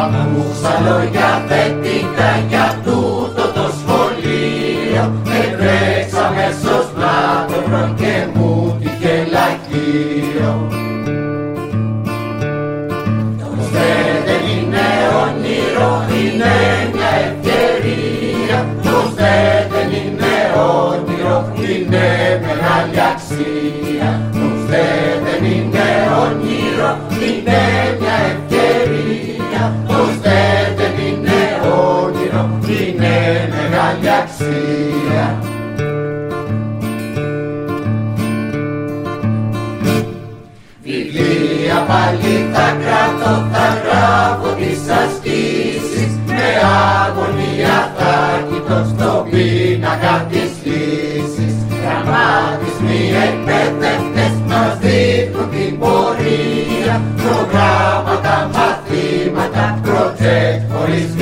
Άκουσα λόγια θετικά για τούτο το σχολείο. Έτρεξα αμέσως να το βρω και μου τύχε λαχείο. Όμως δεν είναι όνειρο, είναι μια ευκαιρία. Όμως δεν είναι όνειρο, είναι μεγάλη αξία. Όμως δεν είναι όνειρο, είναι μια ευκαιρία. Όμως δεν είναι όνειρο, είναι μεγάλη αξία. Βιβλία πάλι θα κρατώ, θα γράφω τις ασκήσεις. Με αγωνία θα κοιτώ στον πίνακα της λύσης. Γραμματισμοί εκπαιδευτές μας δείχνουν την πορεία. Προγράμματα, μαθήματα, project χωρίς